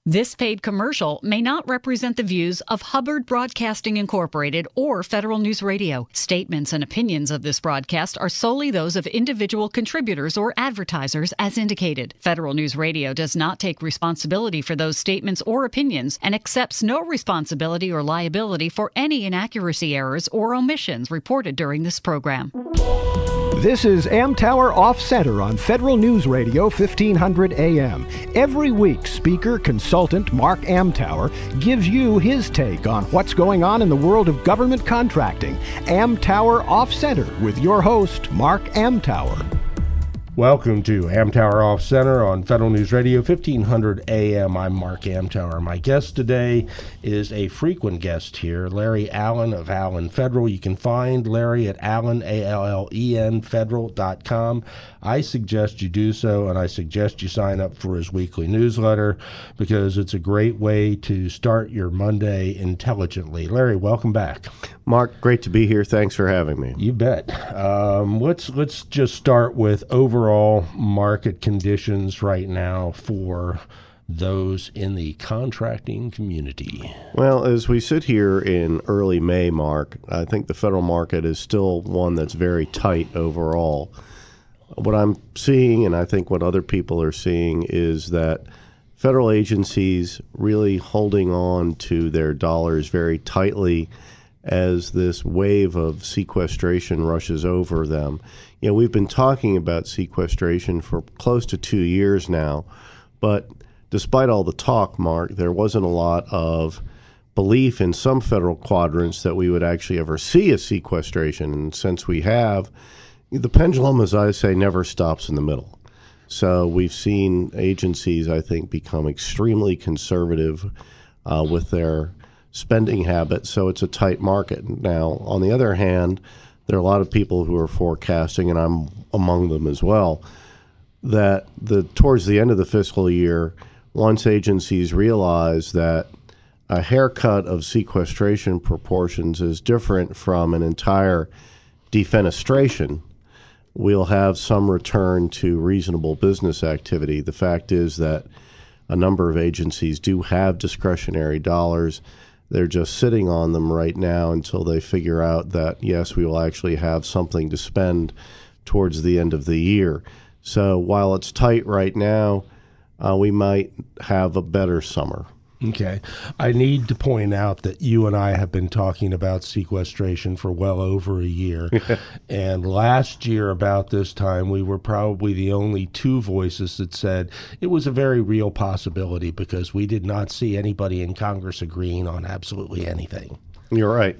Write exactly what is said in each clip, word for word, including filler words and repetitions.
This paid commercial may not represent the views of Hubbard Broadcasting Incorporated or Federal News Radio. Statements and opinions of this broadcast are solely those of individual contributors or advertisers as indicated. Federal News Radio does not take responsibility for those statements or opinions and accepts no responsibility or liability for any inaccuracy, errors, or omissions reported during this program. This is Amtower Off Center on Federal News Radio fifteen hundred A M. Every week, speaker consultant Mark Amtower gives you his take on what's going on in the world of government contracting. Amtower Off Center with your host, Mark Amtower. Welcome to Amtower Off Center on Federal News Radio fifteen hundred A M. I'm Mark Amtower. My guest today is a frequent guest here, Larry Allen of Allen Federal. You can find Larry at Allen, A L L E N, federal dot com. I suggest you do so, and I suggest you sign up for his weekly newsletter because it's a great way to start your Monday intelligently. Larry, welcome back. Mark, great to be here. Thanks for having me. You bet. Um, let's let's just start with overall market conditions right now for those in the contracting community. Well, as we sit here in early May, Mark, I think the federal market is still one that's very tight overall. What I'm seeing, and I think what other people are seeing, is that federal agencies really holding on to their dollars very tightly as this wave of sequestration rushes over them. You know, we've been talking about sequestration for close to two years now, but despite all the talk, Mark, there wasn't a lot of belief in some federal quadrants that we would actually ever see a sequestration. And since we have, the pendulum, as I say, never stops in the middle. So we've seen agencies, I think, become extremely conservative uh, with their spending habits, so it's a tight market. Now, on the other hand, there are a lot of people who are forecasting, and I'm among them as well, that the towards the end of the fiscal year, once agencies realize that a haircut of sequestration proportions is different from an entire defenestration, we'll have some return to reasonable business activity. The fact is that a number of agencies do have discretionary dollars. They're just sitting on them right now until they figure out that, yes, we will actually have something to spend towards the end of the year. So while it's tight right now, uh, we might have a better summer. Okay. I need to point out that you and I have been talking about sequestration for well over a year. And last year about this time, we were probably the only two voices that said it was a very real possibility because we did not see anybody in Congress agreeing on absolutely anything. You're right.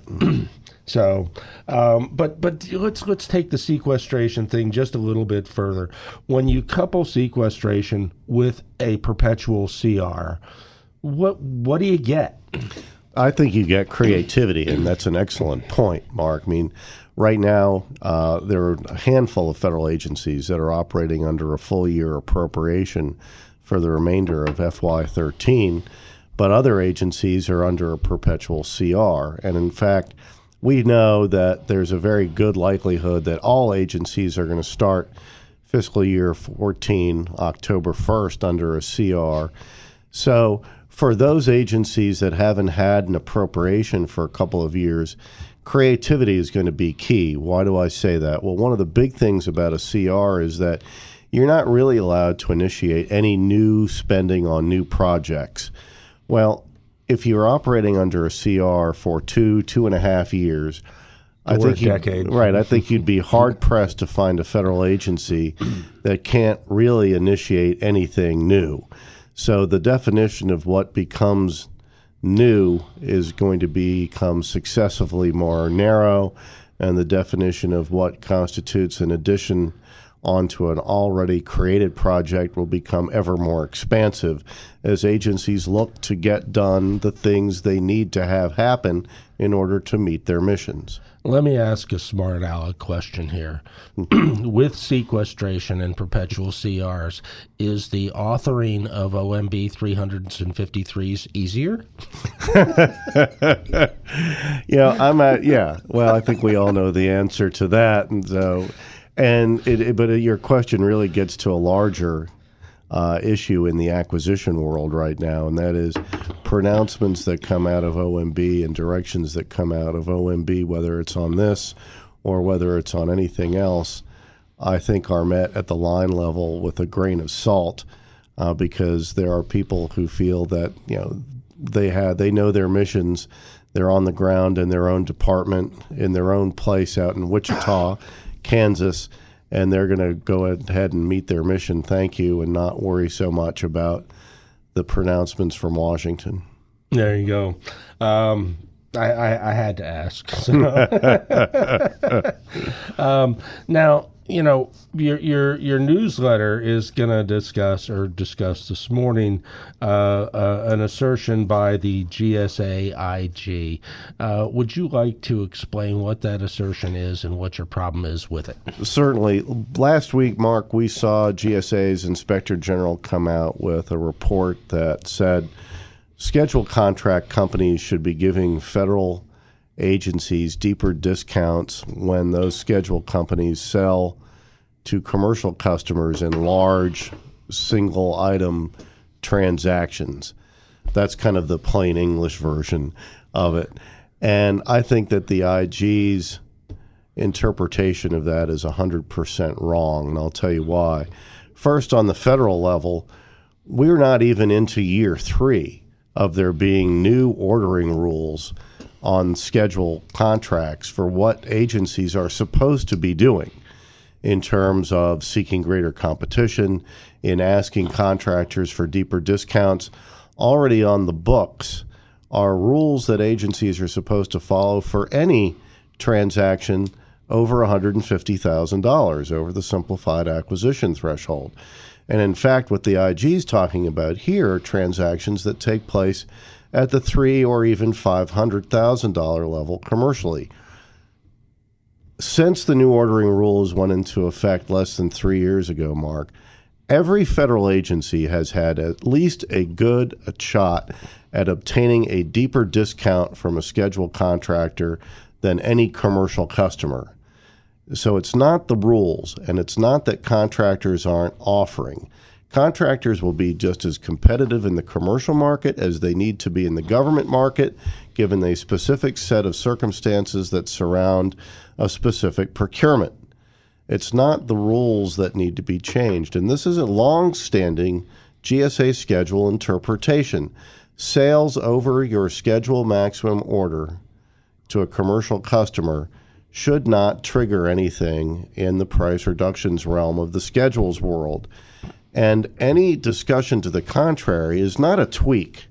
So, um, but but let's let's take the sequestration thing just a little bit further. When you couple sequestration with a perpetual C R, What what do you get? I think you get creativity, and that's an excellent point, Mark. I mean, right now, uh, there are a handful of federal agencies that are operating under a full-year appropriation for the remainder of F Y thirteen, but other agencies are under a perpetual C R. And in fact, we know that there's a very good likelihood that all agencies are going to start fiscal year fourteen, October first, under a C R. So for those agencies that haven't had an appropriation for a couple of years, creativity is going to be key. Why do I say that? Well, one of the big things about a C R is that you're not really allowed to initiate any new spending on new projects. Well, if you're operating under a C R for two, two and a half years, I think decade. Right, I think you'd be hard-pressed to find a federal agency that can't really initiate anything new. So the definition of what becomes new is going to become successively more narrow, and the definition of what constitutes an addition onto an already created project will become ever more expansive as agencies look to get done the things they need to have happen in order to meet their missions. Let me ask a smart aleck question here. With sequestration and perpetual C Rs, is the authoring of O M B three fifty-threes easier? yeah, I'm at, yeah. Well, I think we all know the answer to that. And so, and it, it, but your question really gets to a larger uh, issue in the acquisition world right now, and that is pronouncements that come out of O M B and directions that come out of O M B, whether it's on this or whether it's on anything else, I think are met at the line level with a grain of salt, uh, because there are people who feel that, you know, they have they know their missions. They're on the ground in their own department, in their own place out in Wichita, Kansas, and they're going to go ahead and meet their mission, thank you, and not worry so much about the pronouncements from Washington. There you go. Um, I, I, I had to ask. So. um, now, you know, your your your newsletter is going to discuss or discuss this morning uh, uh, an assertion by the G S A I G. Uh, would you like to explain what that assertion is and what your problem is with it? Certainly. Last week, Mark, we saw G S A's Inspector General come out with a report that said scheduled contract companies should be giving federal agencies deeper discounts when those scheduled companies sell to commercial customers in large single item transactions. That's kind of the plain English version of it. And I think that the I G's interpretation of that is one hundred percent wrong, and I'll tell you why. First, on the federal level, we're not even into year three of there being new ordering rules on schedule contracts for what agencies are supposed to be doing in terms of seeking greater competition, in asking contractors for deeper discounts. Already on the books are rules that agencies are supposed to follow for any transaction over one hundred fifty thousand dollars, over the simplified acquisition threshold. And in fact, what the I G is talking about here are transactions that take place at the three or even five hundred thousand dollars level commercially. Since the new ordering rules went into effect less than three years ago, Mark, every federal agency has had at least a good a shot at obtaining a deeper discount from a scheduled contractor than any commercial customer. So it's not the rules, and it's not that contractors aren't offering. Contractors will be just as competitive in the commercial market as they need to be in the government market, given a specific set of circumstances that surround a specific procurement. It's not the rules that need to be changed. And this is a long-standing G S A schedule interpretation. Sales over your schedule maximum order to a commercial customer should not trigger anything in the price reductions realm of the schedules world. And any discussion to the contrary is not a tweak,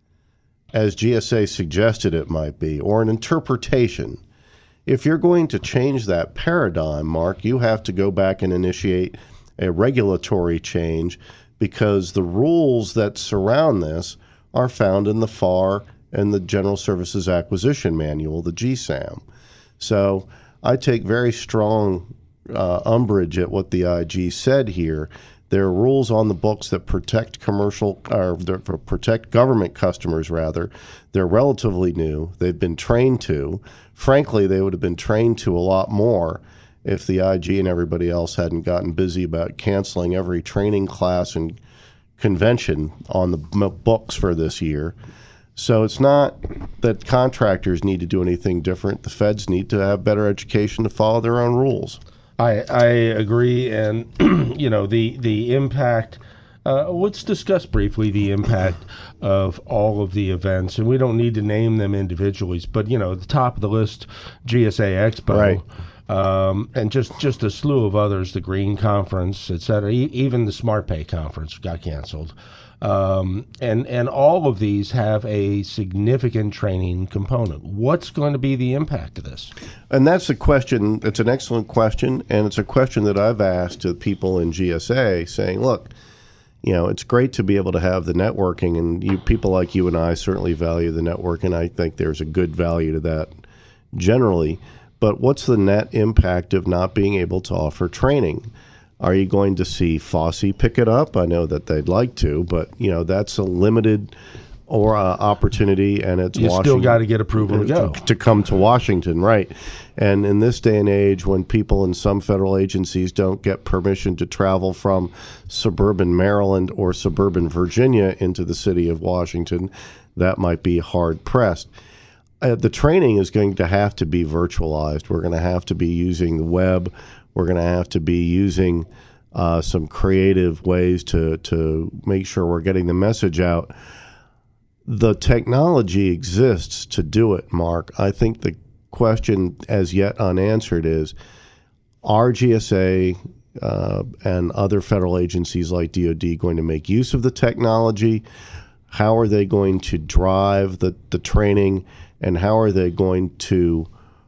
as G S A suggested it might be, or an interpretation. If you're going to change that paradigm, Mark, you have to go back and initiate a regulatory change, because the rules that surround this are found in the F A R and the General Services Acquisition Manual, the G SAM. So I take very strong uh, umbrage at what the I G said here. There are rules on the books that protect commercial, or protect government customers, rather. They're relatively new. They've been trained to. Frankly, they would have been trained to a lot more if the I G and everybody else hadn't gotten busy about canceling every training class and convention on the books for this year. So it's not that contractors need to do anything different. The feds need to have better education to follow their own rules. I, I agree, and you know the the impact. Uh, let's discuss briefly the impact of all of the events, and we don't need to name them individually. But you know, the top of the list, G S A Expo, right. um, and just just a slew of others, the Green Conference, et cetera. E- even the Smart Pay Conference got canceled. Um, and, and all of these have a significant training component. What's going to be the impact of this? And that's a question. It's an excellent question, and it's a question that I've asked to people in G S A, saying, look, you know, it's great to be able to have the networking, and you people like you and I certainly value the network, and I think there's a good value to that generally. But what's the net impact of not being able to offer training? Are you going to see F O S S I pick it up? I know that they'd like to, but you know that's a limited or uh, opportunity, and it's you Washington, still got to get approval to go to, to come to Washington, right? And in this day and age, when people in some federal agencies don't get permission to travel from suburban Maryland or suburban Virginia into the city of Washington, that might be hard pressed. Uh, the training is going to have to be virtualized. We're going to have to be using the web. We're going to have to be using uh, some creative ways to to make sure we're getting the message out. The technology exists to do it, Mark. I think the question as yet unanswered is, are G S A uh, and other federal agencies like D O D going to make use of the technology? How are they going to drive the, the training? And how are they going to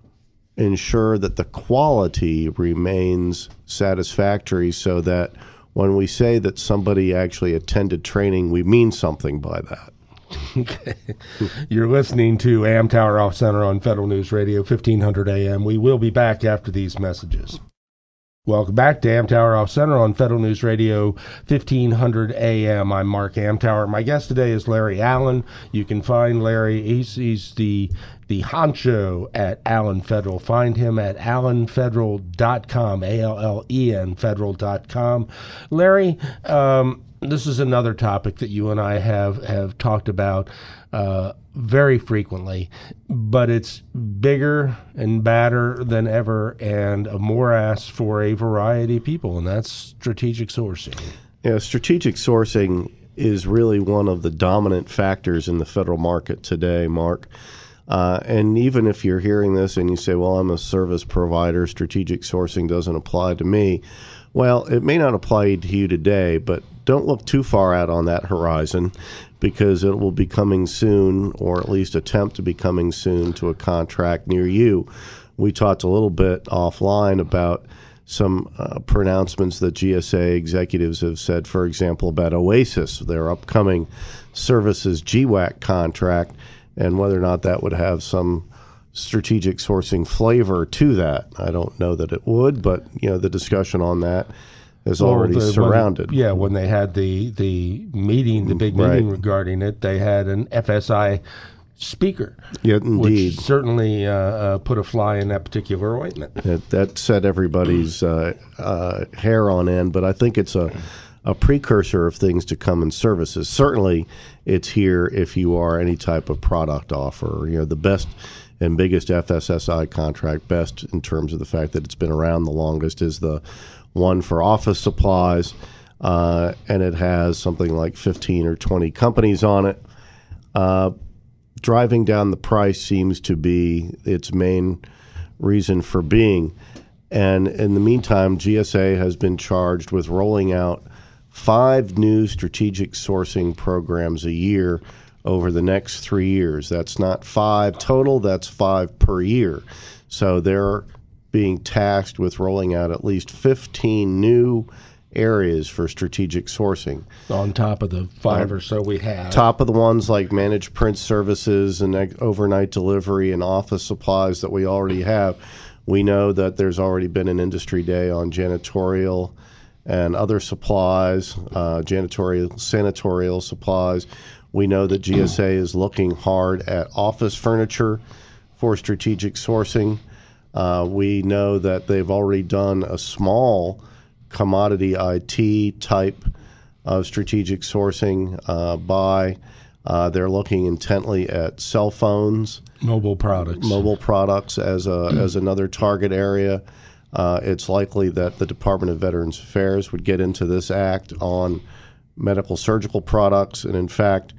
ensure that the quality remains satisfactory so that when we say that somebody actually attended training, we mean something by that? Okay. You're listening to Amtower Off Center on Federal News Radio, fifteen hundred A M. We will be back after these messages. Welcome back to Amtower Off Center on Federal News Radio, fifteen hundred A M. I'm Mark Amtower. My guest today is Larry Allen. You can find Larry. He's, he's the the honcho at Allen Federal. Find him at allen federal dot com, A L L E N federal dot com. Larry, um, this is another topic that you and I have, have talked about uh, very frequently, but it's bigger and badder than ever and a morass for a variety of people, and that's strategic sourcing. Yeah, strategic sourcing is really one of the dominant factors in the federal market today, Mark. Uh, and even if you're hearing this and you say, well, I'm a service provider, strategic sourcing doesn't apply to me. Well, it may not apply to you today, but don't look too far out on that horizon, because it will be coming soon, or at least attempt to be coming soon, to a contract near you. We talked a little bit offline about some uh, pronouncements that G S A executives have said, for example, about OASIS, their upcoming services G WAC contract, and whether or not that would have some strategic sourcing flavor to that. I don't know that it would, but you know, the discussion on that is well, already the, surrounded. When, yeah, when they had the the meeting, the big meeting right. regarding it, they had an F S I speaker. Yeah, indeed. Which certainly uh, uh, put a fly in that particular ointment. It, that set everybody's uh, uh, hair on end, but I think it's a a precursor of things to come in services. Certainly, it's here if you are any type of product offer. You know, the best and biggest F S S I contract, best in terms of the fact that it's been around the longest, is the one for office supplies, uh, and it has something like fifteen or twenty companies on it. Uh, driving down the price seems to be its main reason for being. And in the meantime, G S A has been charged with rolling out five new strategic sourcing programs a year over the next three years. That's not five total, that's five per year. So they're being tasked with rolling out at least fifteen new areas for strategic sourcing. On top of the five uh, or so we have. Top of the ones like managed print services and overnight delivery and office supplies that we already have. We know that there's already been an industry day on janitorial and other supplies, uh, janitorial, sanatorial supplies. We know that G S A is looking hard at office furniture for strategic sourcing. Uh, we know that they've already done a small commodity I T type of strategic sourcing uh, buy. Uh, they're looking intently at cell phones, mobile products, mobile products as a as another target area. Uh, it's likely that the Department of Veterans Affairs would get into this act on medical surgical products, and in fact,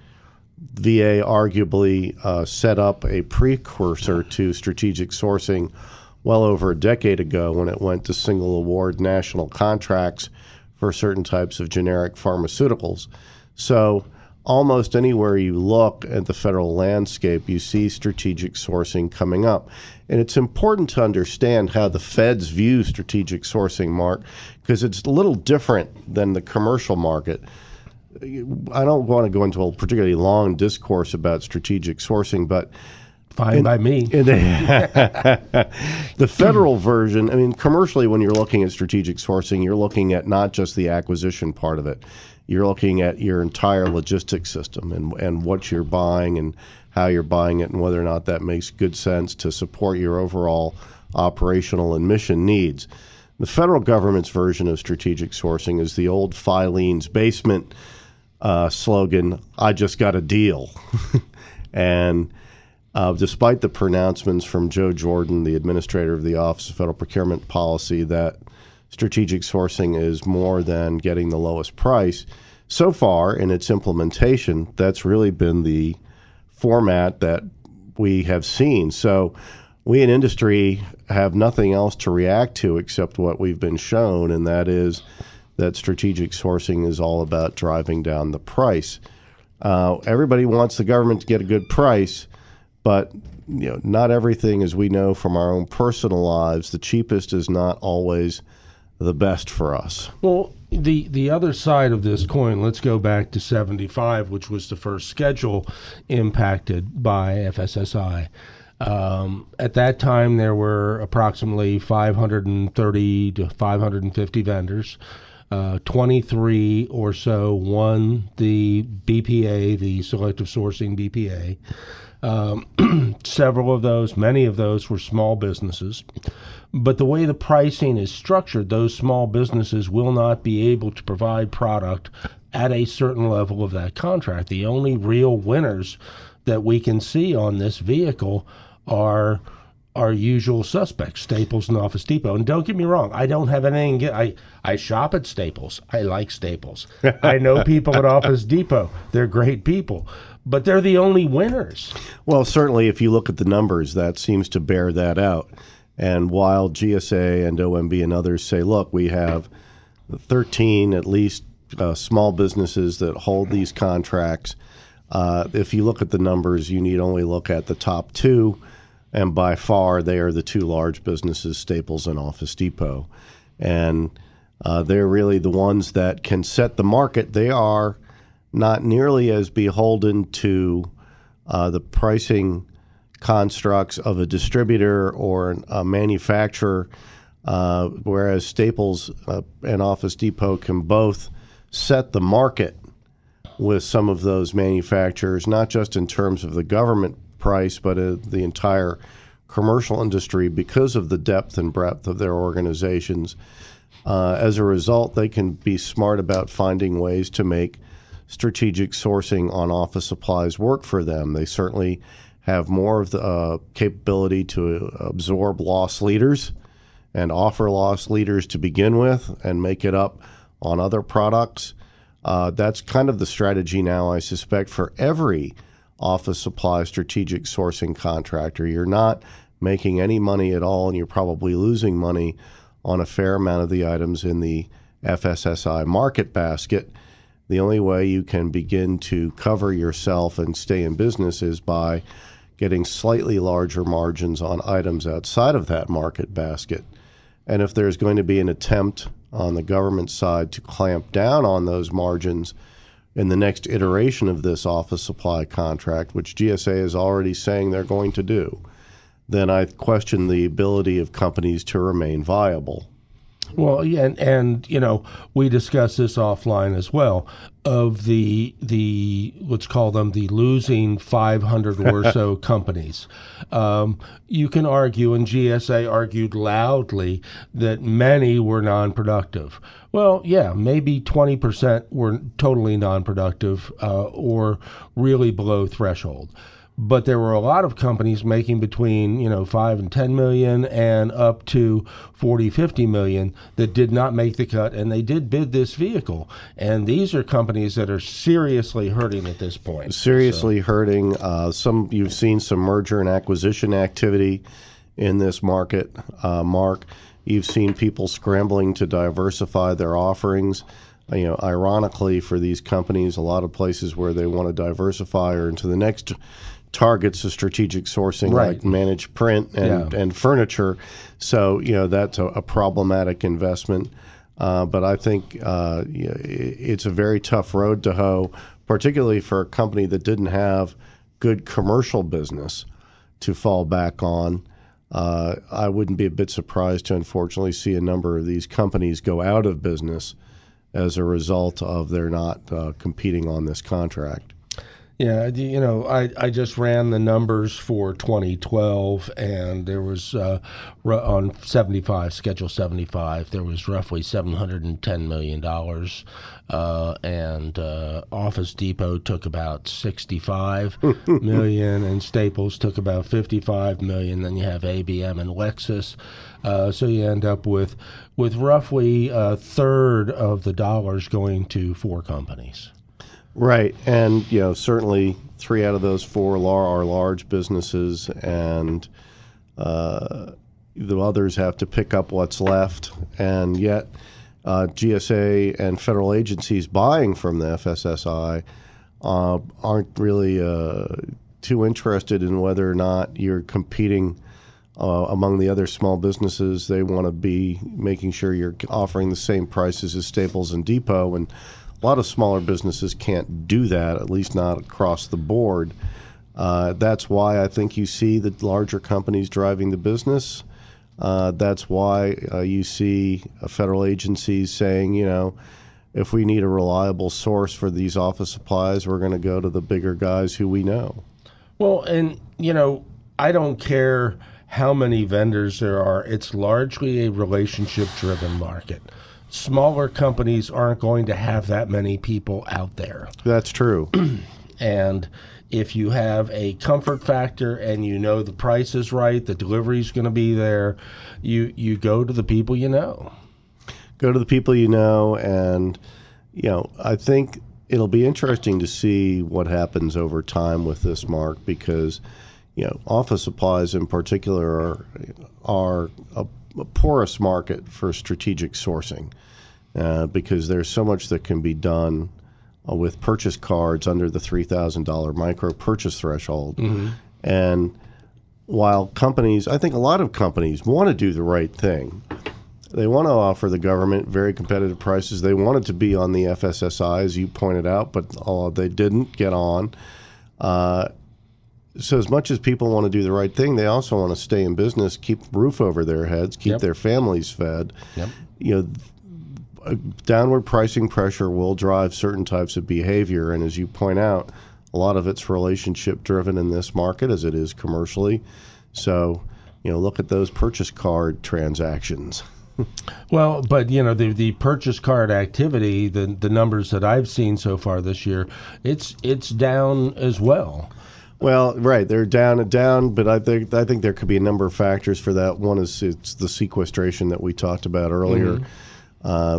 V A arguably uh, set up a precursor to strategic sourcing well over a decade ago when it went to single award national contracts for certain types of generic pharmaceuticals. So almost anywhere you look at the federal landscape, you see strategic sourcing coming up. And it's important to understand how the feds view strategic sourcing, Mark, because it's a little different than the commercial market. I don't want to go into a particularly long discourse about strategic sourcing, but Fine in, by me. The, the federal version, I mean, commercially, when you're looking at strategic sourcing, you're looking at not just the acquisition part of it. you're looking at your entire logistics system and, and what you're buying and how you're buying it and whether or not that makes good sense to support your overall operational and mission needs. The federal government's version of strategic sourcing is the old Filene's basement uh, slogan, I just got a deal. And uh, despite the pronouncements from Joe Jordan, the administrator of the Office of Federal Procurement Policy, that strategic sourcing is more than getting the lowest price, so far in its implementation, that's really been the format that we have seen. So we in industry have nothing else to react to except what we've been shown, and that is that strategic sourcing is all about driving down the price. Uh, everybody wants the government to get a good price, but you know, not everything, as we know from our own personal lives, the cheapest is not always the best for us. Well, the the other side of this coin, let's go back to seventy-five, which was the first schedule impacted by F S S I. Um, at that time, there were approximately five hundred thirty to five hundred fifty vendors. Uh, twenty-three or so won the B P A, the Selective Sourcing B P A. Um, several of those, many of those were small businesses. But the way the pricing is structured, those small businesses will not be able to provide product at a certain level of that contract. The only real winners that we can see on this vehicle are our usual suspects, Staples and Office Depot. And don't get me wrong, I don't have anything. I, I shop at Staples. I like Staples. I know people at Office Depot. They're great people. But they're the only winners. Well, certainly if you look at the numbers, that seems to bear that out. And while G S A and O M B and others say, look, we have thirteen at least uh, small businesses that hold these contracts, uh, if you look at the numbers, you need only look at the top two. And by far, they are the two large businesses, Staples and Office Depot. And uh, they're really the ones that can set the market. They are not nearly as beholden to uh, the pricing constructs of a distributor or a manufacturer, uh, whereas Staples uh, and Office Depot can both set the market with some of those manufacturers, not just in terms of the government price, but uh, the entire commercial industry because of the depth and breadth of their organizations. Uh, as a result, they can be smart about finding ways to make strategic sourcing on office supplies work for them. They certainly have more of the uh, capability to absorb loss leaders and offer loss leaders to begin with and make it up on other products. Uh, that's kind of the strategy now, I suspect, for every office supply strategic sourcing contractor. You're not making any money at all, and you're probably losing money on a fair amount of the items in the F S S I market basket. The only way you can begin to cover yourself and stay in business is by getting slightly larger margins on items outside of that market basket. And if there's going to be an attempt on the government side to clamp down on those margins in the next iteration of this office supply contract, which G S A is already saying they're going to do, then I question the ability of companies to remain viable. Well, yeah, and, and you know, we discussed this offline as well, of the the let's call them the losing five hundred or so companies. Um, you can argue, and G S A argued loudly, that many were non-productive. Well, yeah, maybe twenty percent were totally non-productive uh, or really below threshold. But there were a lot of companies making between, you know, five and ten million and up to forty, fifty million that did not make the cut, and they did bid this vehicle. And these are companies that are seriously hurting at this point. Seriously so. hurting. Uh, some you've seen some merger and acquisition activity in this market, uh, Mark. You've seen people scrambling to diversify their offerings. You know, ironically, for these companies, a lot of places where they want to diversify are into the next targets of strategic sourcing, right, like managed print and, yeah. and furniture. So, you know, that's a, a problematic investment. Uh, but I think uh, you know, it's a very tough road to hoe, particularly for a company that didn't have good commercial business to fall back on. Uh, I wouldn't be a bit surprised to unfortunately see a number of these companies go out of business as a result of their not uh, competing on this contract. Yeah, you know, I, I just ran the numbers for twenty twelve, and there was uh, on seventy-five, Schedule seventy-five, there was roughly seven hundred ten million dollars, uh, and uh, Office Depot took about sixty-five million dollars, and Staples took about fifty-five million dollars. Then you have A B M and Lexus, uh, so you end up with with roughly a third of the dollars going to four companies. Right, and you know certainly three out of those four are large businesses, and uh, the others have to pick up what's left. And yet, uh, G S A and federal agencies buying from the F S S I uh, aren't really uh, too interested in whether or not you're competing uh, among the other small businesses. They want to be making sure you're offering the same prices as Staples and Depot, and a lot of smaller businesses can't do that, at least not across the board. Uh, that's why I think you see the larger companies driving the business. Uh, that's why uh, you see uh, federal agencies saying, you know, if we need a reliable source for these office supplies, we're going to go to the bigger guys who we know. Well, and, you know, I don't care how many vendors there are. It's largely a relationship-driven market. Smaller companies aren't going to have that many people out there. That's true. And if you have a comfort factor and you know the price is right, the delivery is going to be there, you you go to the people you know. Go to the people you know, and you know, I think it'll be interesting to see what happens over time with this, Mark, because you know, office supplies in particular are are a, a porous market for strategic sourcing. Uh, because there's so much that can be done uh, with purchase cards under the three thousand dollars micro purchase threshold. Mm-hmm. And while companies, I think a lot of companies want to do the right thing. They want to offer the government very competitive prices. They wanted to be on the F S S I, as you pointed out, but uh, they didn't get on. Uh, so as much as people want to do the right thing, they also want to stay in business, keep a roof over their heads, keep yep. their families fed. Yep. You know, downward pricing pressure will drive certain types of behavior, and as you point out, a lot of it's relationship driven in this market as it is commercially. So, you know, look at those purchase card transactions. Well, but you know, the the purchase card activity, the the numbers that I've seen so far this year, it's it's down as well. Well, right, they're down and down, but I think I think there could be a number of factors for that. One is it's the sequestration that we talked about earlier. Mm-hmm. Uh,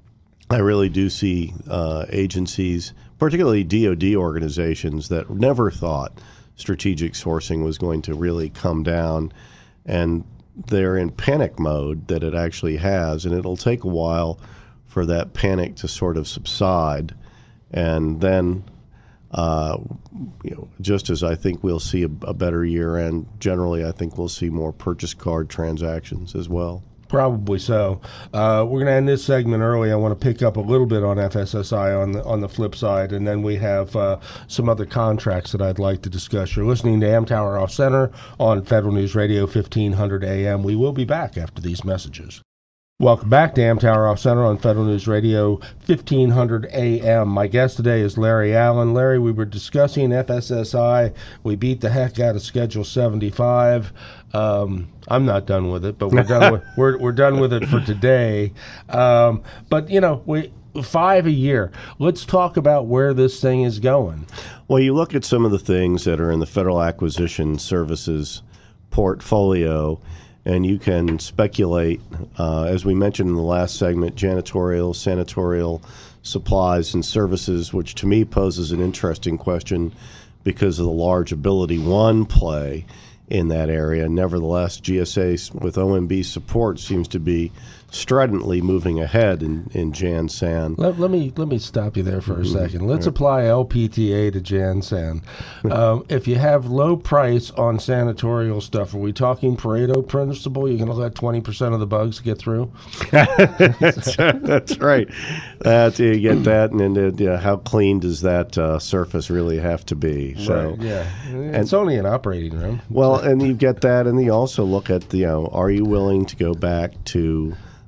I really do see uh, agencies, particularly D O D organizations, that never thought strategic sourcing was going to really come down, and they're in panic mode that it actually has, and it'll take a while for that panic to sort of subside, and then uh, you know, just as I think we'll see a, a better year end, generally I think we'll see more purchase card transactions as well. Probably so. Uh, we're going to end this segment early. I want to pick up a little bit on F S S I on the on the flip side, and then we have uh, some other contracts that I'd like to discuss. You're listening to Amtower Off Center on Federal News Radio fifteen hundred A M. We will be back after these messages. Welcome back to Amtower Off Center on Federal News Radio fifteen hundred A M. My guest today is Larry Allen. Larry, we were discussing F S S I. We beat the heck out of Schedule seventy-five. Um, I'm not done with it, but we're done with we're we're done with it for today. Um, but you know, we five a year. Let's talk about where this thing is going. Well, you look at some of the things that are in the Federal Acquisition Services portfolio, and you can speculate, uh, as we mentioned in the last segment, janitorial, sanatorial supplies and services, which to me poses an interesting question because of the large Ability One play in that area. Nevertheless, G S A with O M B support seems to be stridently moving ahead in, in JanSan. Let, let me let me stop you there for mm-hmm. a second. Let's right. apply L P T A to JanSan. um, if you have low price on sanatorial stuff, are we talking Pareto principle? You're going to let twenty percent of the bugs get through? that's, that's right. That, you get that, and then you know, how clean does that uh, surface really have to be? So, right, yeah. And, it's only an operating room. Well, and you get that, and you also look at, you know, are you willing to go back to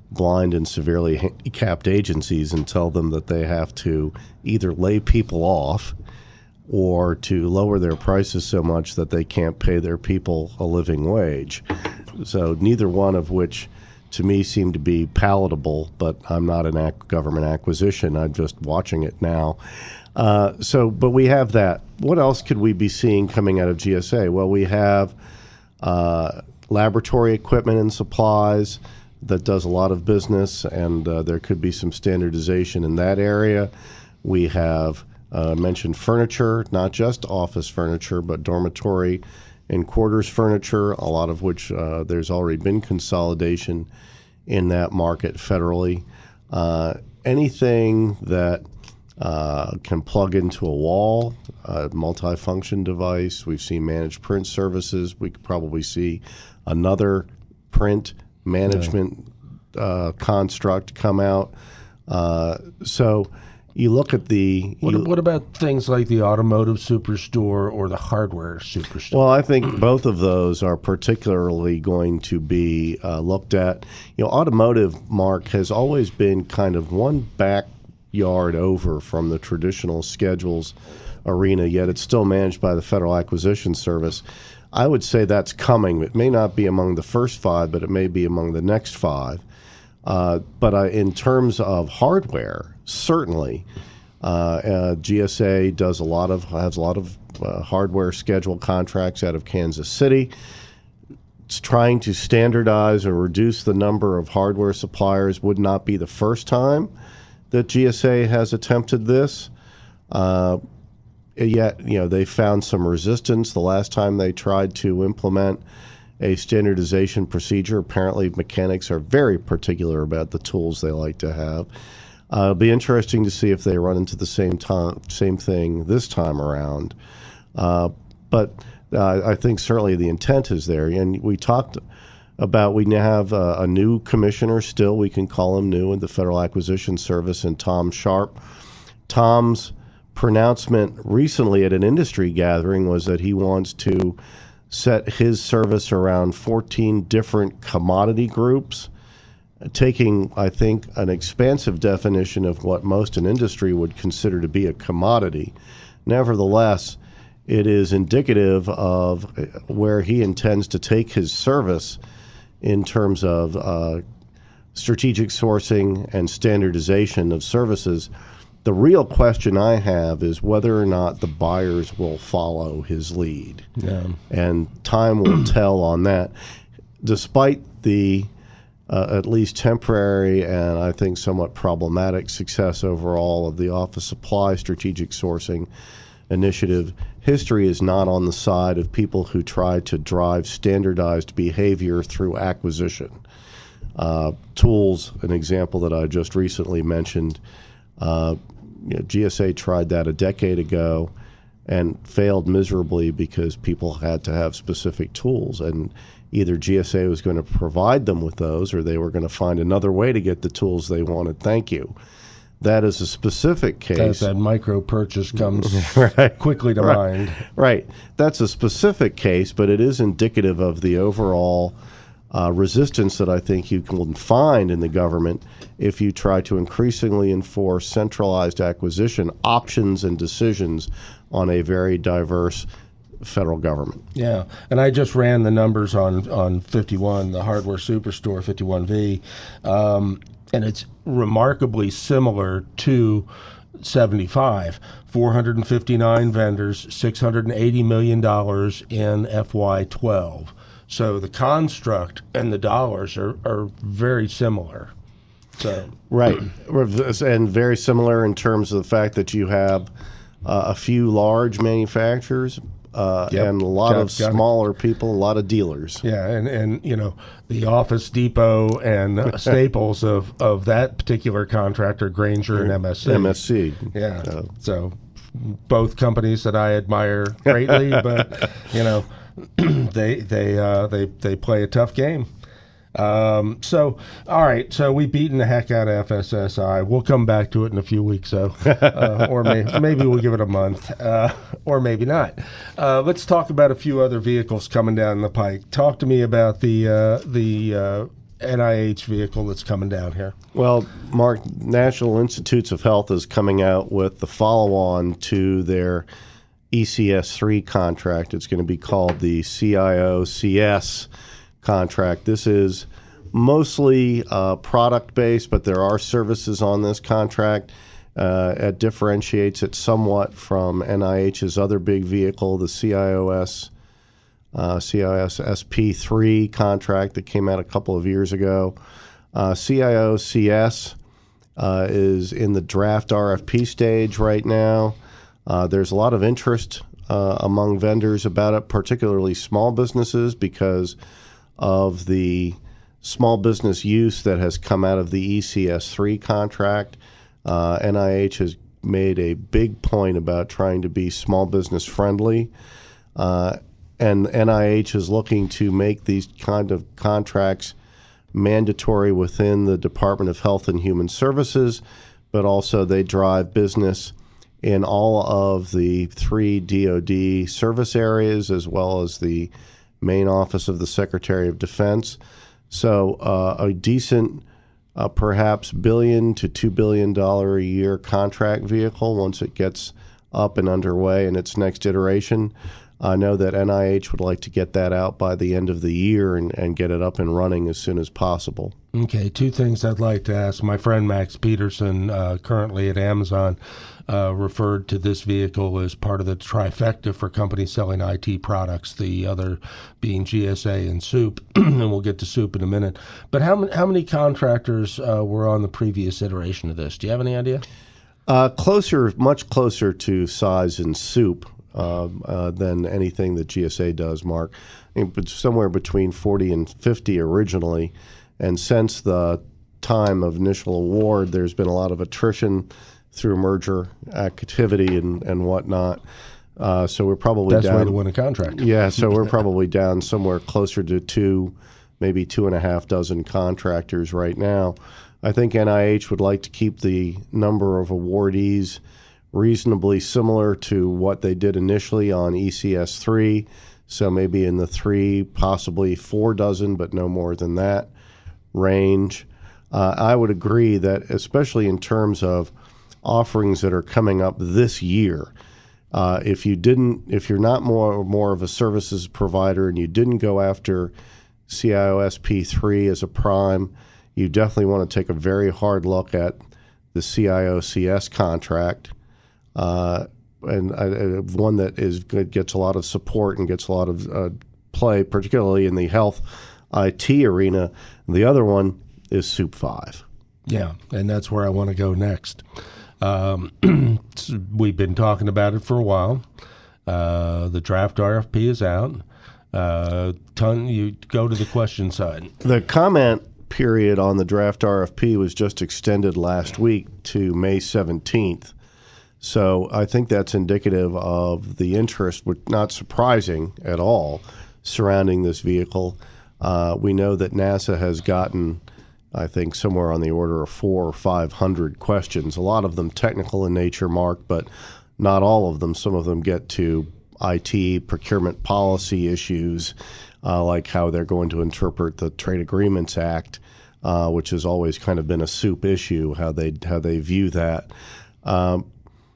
blind and severely handicapped agencies and tell them that they have to either lay people off or to lower their prices so much that they can't pay their people a living wage. So neither one of which, to me, seem to be palatable, but I'm not an ac- government acquisition. I'm just watching it now. Uh, so, but we have that. What else could we be seeing coming out of G S A? Well, we have uh, laboratory equipment and supplies that does a lot of business, and uh, there could be some standardization in that area. We have uh, mentioned furniture, not just office furniture, but dormitory and quarters furniture, a lot of which uh, there's already been consolidation in that market federally. Uh, anything that uh, can plug into a wall, a multifunction device. We've seen managed print services. We could probably see another print management uh, construct come out. Uh, so you look at the... What, you, what about things like the automotive superstore or the hardware superstore? Well, I think both of those are particularly going to be uh, looked at. You know, automotive, Mark, has always been kind of one backyard over from the traditional schedules arena, yet it's still managed by the Federal Acquisition Service. I would say that's coming. It may not be among the first five, but it may be among the next five. Uh, but uh, in terms of hardware, certainly, uh, uh, G S A does a lot of has a lot of uh, hardware schedule contracts out of Kansas City. It's trying to standardize or reduce the number of hardware suppliers. Would not be the first time that G S A has attempted this. Uh, yet, you know, they found some resistance the last time they tried to implement a standardization procedure. Apparently, mechanics are very particular about the tools they like to have. Uh, it'll be interesting to see if they run into the same time, same thing this time around. Uh, but uh, I think certainly the intent is there. And we talked about we now have a, a new commissioner still. We can call him new in the Federal Acquisition Service, and Tom Sharp. Tom's pronouncement recently at an industry gathering was that he wants to set his service around fourteen different commodity groups, taking, I think, an expansive definition of what most in industry would consider to be a commodity. Nevertheless, it is indicative of where he intends to take his service in terms of uh, strategic sourcing and standardization of services. The real question I have is whether or not the buyers will follow his lead. Yeah. And time will tell on that. Despite the uh, at least temporary and I think somewhat problematic success overall of the office supply strategic sourcing initiative, history is not on the side of people who try to drive standardized behavior through acquisition. Uh, tools, an example that I just recently mentioned, Uh, you know, G S A tried that a decade ago and failed miserably because people had to have specific tools, and either G S A was going to provide them with those or they were going to find another way to get the tools they wanted. Thank you. That is a specific case. That, that micro purchase comes right. quickly to right. mind. Right. That's a specific case, but it is indicative of the overall Uh, resistance that I think you can find in the government if you try to increasingly enforce centralized acquisition options and decisions on a very diverse federal government. Yeah, and I just ran the numbers on, on fifty-one, the hardware superstore, fifty-one V, um, and it's remarkably similar to seventy-five. four hundred fifty-nine vendors, six hundred eighty million dollars in F Y twelve. So the construct and the dollars are, are very similar. So right, and very similar in terms of the fact that you have uh, a few large manufacturers uh, Yep. and a lot Got- of got it. smaller people, a lot of dealers. yeah, and, and you know, the Office Depot and uh, Staples of, of that particular contractor, Grainger and M S C. M S C. Yeah. Uh, So both companies that I admire greatly, but you know, they they uh, they they play a tough game. Um, so all right, so we've beaten the heck out of F S S I. We'll come back to it in a few weeks, so uh, or may, maybe we'll give it a month, uh, or maybe not. Uh, let's talk about a few other vehicles coming down the pike. Talk to me about the uh, the uh, N I H vehicle that's coming down here? Well, Mark, National Institutes of Health is coming out with the follow-on to their E C S three contract. It's going to be called the C I O C S contract. This is mostly uh, product-based, but there are services on this contract. Uh, it differentiates it somewhat from N I H's other big vehicle, the C I O S uh, C I O S S P three contract that came out a couple of years ago. Uh, C I O C S uh, is in the draft R F P stage right now. Uh, there's a lot of interest uh, among vendors about it, particularly small businesses, because of the small business use that has come out of the E C S three contract. Uh, N I H has made a big point about trying to be small business friendly, uh, and N I H is looking to make these kind of contracts mandatory within the Department of Health and Human Services, but also they drive business in all of the three D O D service areas, as well as the main office of the Secretary of Defense. So uh, a decent, uh, perhaps billion to two billion dollar a year contract vehicle once it gets up and underway in its next iteration. I know that N I H would like to get that out by the end of the year and, and get it up and running as soon as possible. Okay, two things I'd like to ask. My friend Max Peterson, uh, currently at Amazon, uh, referred to this vehicle as part of the trifecta for companies selling I T products, the other being G S A and Soup, and we'll get to Soup in a minute. But how many, how many contractors uh, were on the previous iteration of this? Do you have any idea? Uh, closer, much closer to size in Soup uh, uh, than anything that G S A does, Mark. I mean, somewhere between forty and fifty originally. And since the time of initial award, there's been a lot of attrition through merger activity and, and whatnot. Uh, so we're probably Best down. way to win a contract. Yeah, so we're probably down somewhere closer to two, maybe two and a half dozen contractors right now. I think N I H would like to keep the number of awardees reasonably similar to what they did initially on E C S three. So maybe in the three, possibly four dozen, but no more than that range. Uh, I would agree that, especially in terms of offerings that are coming up this year, uh, if you didn't, if you're not more more of a services provider and you didn't go after C I O S P three as a prime, you definitely want to take a very hard look at the C I O C S contract, uh, and uh, one that is good, gets a lot of support and gets a lot of uh, play, particularly in the health I T arena. The other one is Soup five. Yeah, and that's where I want to go next. Um, we've been talking about it for a while. Uh, the draft R F P is out. Uh, ton, you go to the question side. The comment period on the draft R F P was just extended last week to May seventeenth. So I think that's indicative of the interest, which not surprising at all, surrounding this vehicle. Uh, we know that NASA has gotten, I think, somewhere on the order of four or five hundred questions. A lot of them technical in nature, Mark, but not all of them. Some of them get to I T procurement policy issues, uh, like how they're going to interpret the Trade Agreements Act, uh, which has always kind of been a Soup issue, how they how they view that. Um,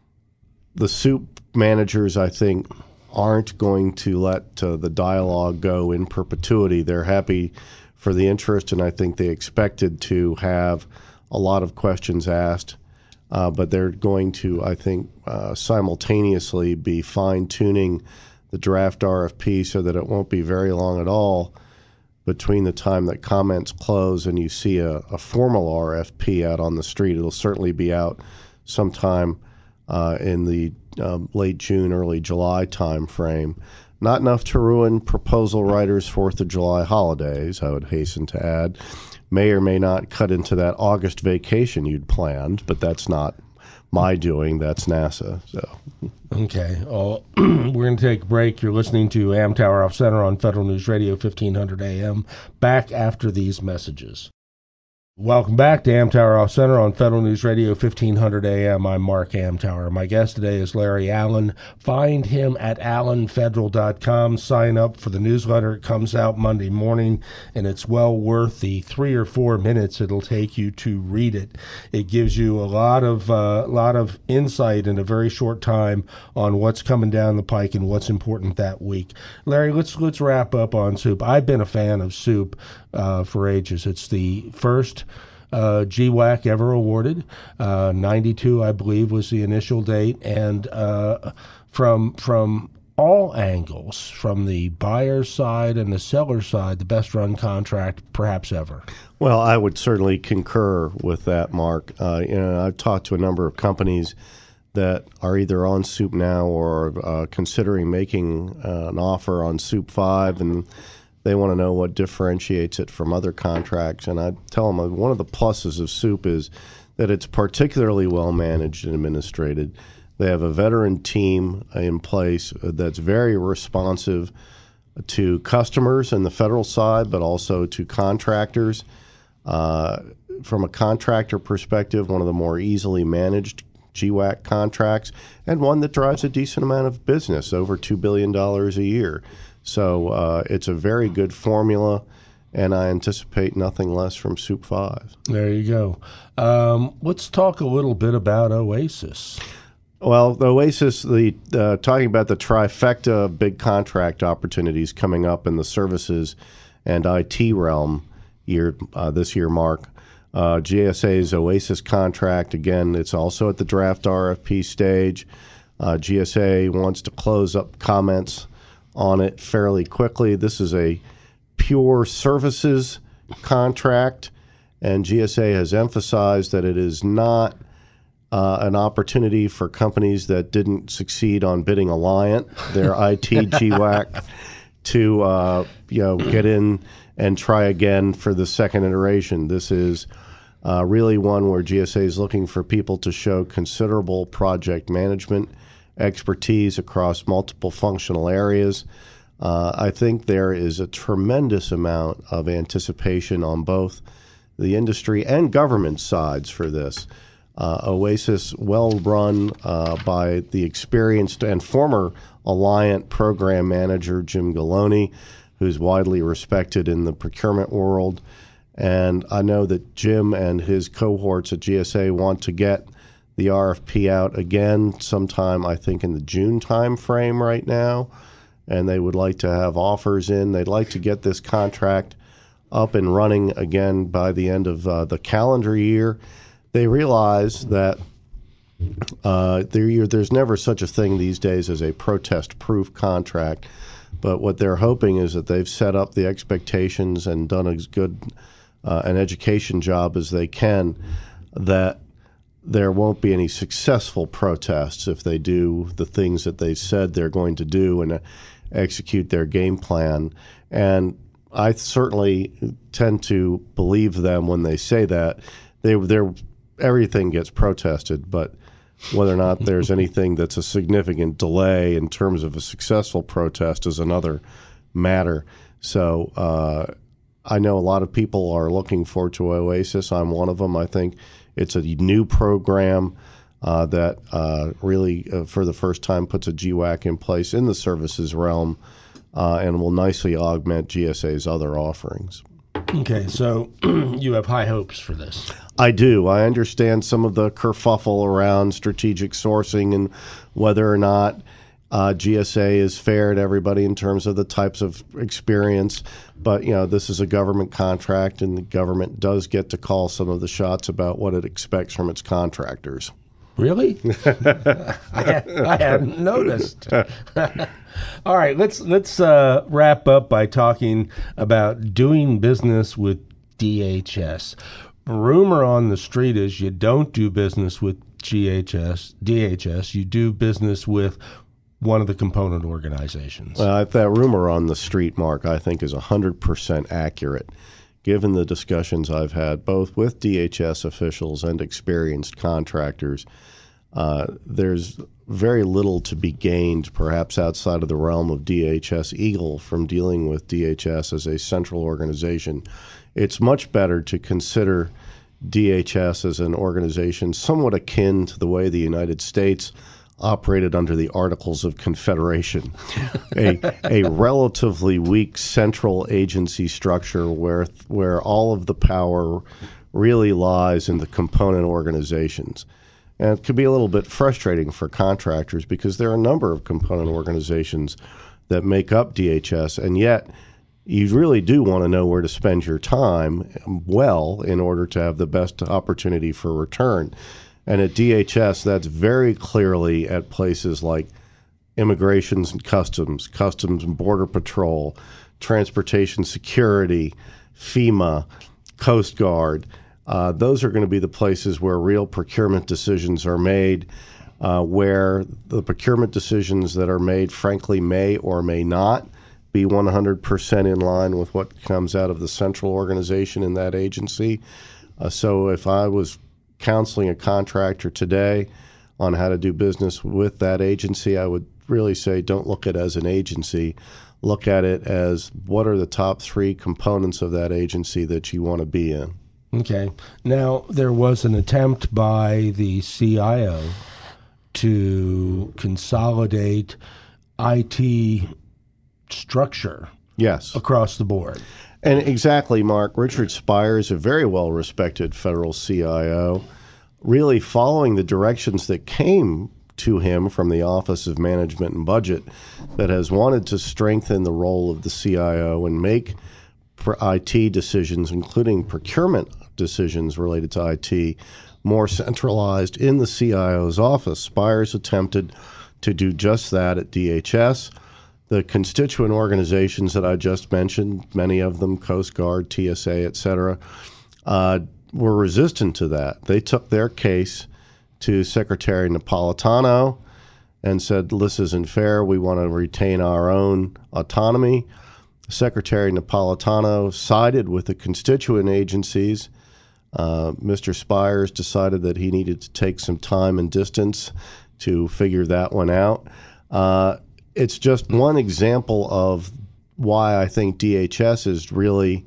the Soup managers, I think, aren't going to let uh, the dialogue go in perpetuity. They're happy for the interest, and I think they expected to have a lot of questions asked, uh, but they're going to, I think, uh, simultaneously be fine-tuning the draft R F P so that it won't be very long at all between the time that comments close and you see a, a formal R F P out on the street. It'll certainly be out sometime uh, in the Um, late June, early July time frame. Not enough to ruin proposal writers' fourth of July holidays, I would hasten to add. May or may not cut into that August vacation you'd planned, but that's not my doing. That's NASA. So, Okay. Oh, we're going to take a break. You're listening to Amtower Off Center on Federal News Radio, fifteen hundred A M. Back after these messages. Welcome back to Amtower Off Center on Federal News Radio fifteen hundred A M. I'm Mark Amtower. My guest today is Larry Allen. Find him at allen federal dot com. Sign up for the newsletter. It comes out Monday morning, and it's well worth the three or four minutes it'll take you to read it. It gives you a lot of uh, lot of insight in a very short time on what's coming down the pike and what's important that week. Larry, let's let's wrap up on SOUP. I've been a fan of SOUP uh, for ages. It's the first Uh, G WAC ever awarded. Uh, ninety-two, I believe, was the initial date. And uh, from from all angles, from the buyer's side and the seller's side, the best run contract perhaps ever. Well, I would certainly concur with that, Mark. Uh, you know, I've talked to a number of companies that are either on SOUP now or uh, considering making uh, an offer on SOUP five, and they want to know what differentiates it from other contracts. And I tell them uh, one of the pluses of SOUP is that it's particularly well managed and administrated. They have a veteran team in place that's very responsive to customers in the federal side, but also to contractors. Uh, from a contractor perspective, one of the more easily managed G WAC contracts, and one that drives a decent amount of business, over two billion dollars a year. So uh, it's a very good formula, and I anticipate nothing less from SOUP five. There you go. Um, let's talk a little bit about OASIS. Well, the OASIS, the uh, talking about the trifecta of big contract opportunities coming up in the services and I T realm year uh, this year, Mark. Uh, G S A's OASIS contract, again, it's also at the draft R F P stage. Uh, G S A wants to close up comments on it fairly quickly. This is a pure services contract, and G S A has emphasized that it is not uh, an opportunity for companies that didn't succeed on bidding Alliant, their I T G WAC, to uh, you know get in and try again for the second iteration. This is uh, really one where G S A is looking for people to show considerable project management expertise across multiple functional areas. Uh, I think there is a tremendous amount of anticipation on both the industry and government sides for this. Uh, OASIS, well run uh, by the experienced and former Alliant program manager, Jim Galoni, who's widely respected in the procurement world. And I know that Jim and his cohorts at G S A want to get the R F P out again sometime, I think, in the June time frame right now, and they would like to have offers in. They'd like to get this contract up and running again by the end of uh, the calendar year. They realize that uh, there, there's never such a thing these days as a protest-proof contract, but what they're hoping is that they've set up the expectations and done as good uh, an education job as they can, that there won't be any successful protests if they do the things that they said they're going to do and uh, execute their game plan. And I certainly tend to believe them when they say that. They, they're, everything gets protested, but whether or not there's anything that's a significant delay in terms of a successful protest is another matter. So uh, I know a lot of people are looking forward to OASIS. I'm one of them. I think it's a new program uh, that uh, really, uh, for the first time, puts a G WAC in place in the services realm uh, and will nicely augment G S A's other offerings. Okay, so you have high hopes for this. I do. I understand some of the kerfuffle around strategic sourcing and whether or not uh, G S A is fair to everybody in terms of the types of experience. But, you know, this is a government contract, and the government does get to call some of the shots about what it expects from its contractors. Really? I, I hadn't noticed. All right, let's let's uh, wrap up by talking about doing business with D H S. Rumor on the street is you don't do business with G H S, D H S. You do business with one of the component organizations. Uh, that rumor on the street, Mark, I think is one hundred percent accurate, given the discussions I've had both with D H S officials and experienced contractors. Uh, there's very little to be gained, perhaps outside of the realm of D H S Eagle, from dealing with D H S as a central organization it's much better to consider D H S as an organization somewhat akin to the way the United States operated under the Articles of Confederation, a, a relatively weak central agency structure where where all of the power really lies in the component organizations. And it could be a little bit frustrating for contractors because there are a number of component organizations that make up D H S, and yet you really do want to know where to spend your time well in order to have the best opportunity for return. And at D H S, that's very clearly at places like Immigrations and Customs, Customs and Border Patrol, Transportation Security, FEMA, Coast Guard. Uh, those are going to be the places where real procurement decisions are made, uh, where the procurement decisions that are made, frankly, may or may not be one hundred percent in line with what comes out of the central organization in that agency. Uh, so if I was counseling a contractor today on how to do business with that agency, I would really say don't look at it as an agency. Look at it as what are the top three components of that agency that you want to be in. Okay. Now, there was an attempt by the C I O to consolidate I T structure yes. across the board. And exactly, Mark. Richard Spires, a very well-respected federal C I O, really following the directions that came to him from the Office of Management and Budget, that has wanted to strengthen the role of the C I O and make I T decisions, including procurement decisions related to I T, more centralized in the C I O's office. Spires attempted to do just that at D H S. The constituent organizations that I just mentioned, many of them, Coast Guard, T S A, et cetera, uh, were resistant to that. They took their case to Secretary Napolitano and said, this isn't fair. We want to retain our own autonomy. Secretary Napolitano sided with the constituent agencies. Uh, Mister Spires decided that he needed to take some time and distance to figure that one out. Uh, It's just one example of why I think D H S is really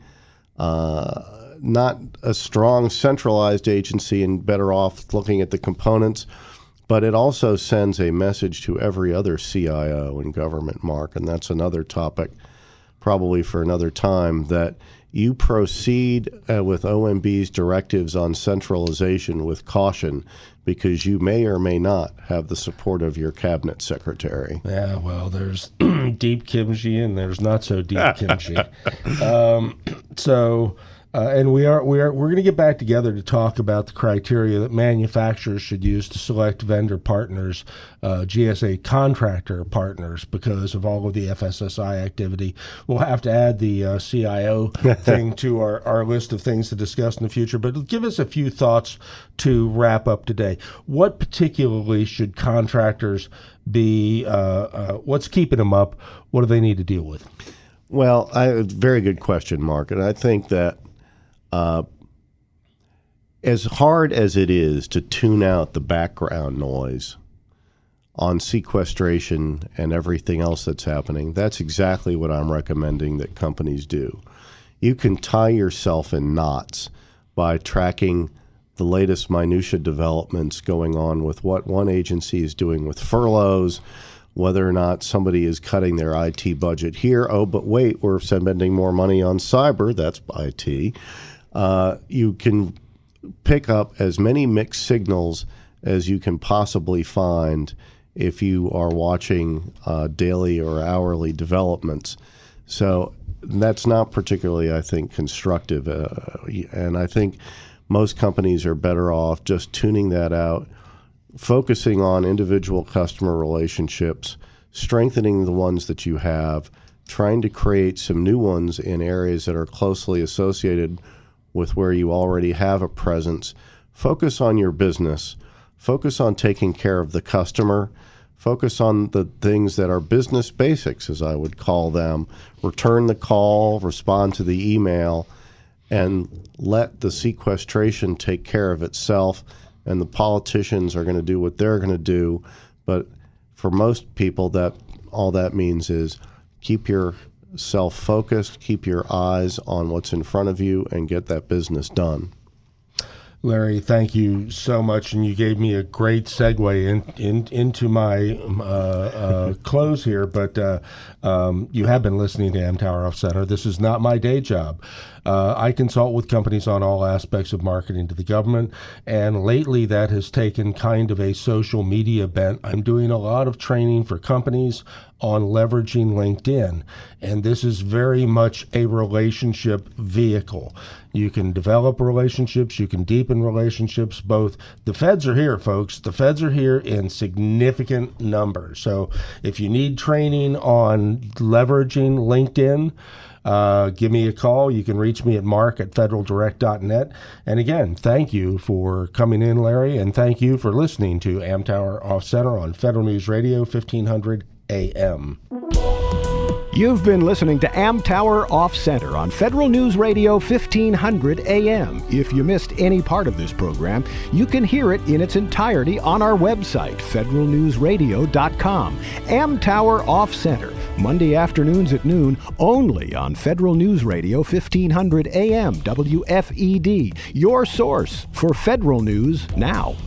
uh, not a strong centralized agency and better off looking at the components, but it also sends a message to every other C I O in government, Mark, and that's another topic probably for another time, that you proceed uh, with O M B's directives on centralization with caution, because you may or may not have the support of your cabinet secretary. Yeah, well, there's deep kimchi and there's not so deep kimchi. Um, so, uh, and we are we are we're going to get back together to talk about the criteria that manufacturers should use to select vendor partners, uh, G S A contractor partners, because of all of the F S S I activity. We'll have to add the uh, C I O thing to our, our list of things to discuss in the future. But give us a few thoughts to wrap up today. What particularly should contractors be, uh, uh, what's keeping them up? What do they need to deal with? Well, I, very good question, Mark. And I think that uh, as hard as it is to tune out the background noise on sequestration and everything else that's happening, that's exactly what I'm recommending that companies do. You can tie yourself in knots by tracking the latest minutia developments going on with what one agency is doing with furloughs, whether or not somebody is cutting their I T budget here. Oh, but wait, we're spending more money on cyber. That's I T. Uh, you can pick up as many mixed signals as you can possibly find if you are watching uh, daily or hourly developments. So that's not particularly, I think, constructive. Uh, and I think most companies are better off just tuning that out, focusing on individual customer relationships, strengthening the ones that you have, trying to create some new ones in areas that are closely associated with where you already have a presence. Focus on your business. Focus on taking care of the customer. Focus on the things that are business basics, as I would call them. Return the call, respond to the email, and let the sequestration take care of itself. And the politicians are going to do what they're going to do. But for most people, that all that means is keep your self-focused, keep your eyes on what's in front of you, and get that business done. Larry, thank you so much, and you gave me a great segue in, in, into my uh, uh, close here, but uh, um, you have been listening to Amtower Off Center. This is not my day job. Uh, I consult with companies on all aspects of marketing to the government, and lately that has taken kind of a social media bent. I'm doing a lot of training for companies on leveraging LinkedIn, and this is very much a relationship vehicle. You can develop relationships, you can deepen relationships, both. The feds are here, folks. The feds are here in significant numbers. So if you need training on leveraging LinkedIn, Uh, give me a call. You can reach me at mark at federal direct dot net. And again, thank you for coming in, Larry, and thank you for listening to Amtower Off Center on Federal News Radio, fifteen hundred A M. You've been listening to Amtower Off Center on Federal News Radio, fifteen hundred A M. If you missed any part of this program, you can hear it in its entirety on our website, federal news radio dot com. Amtower Off Center, Monday afternoons at noon, only on Federal News Radio, fifteen hundred A M, W F E D, your source for federal news now.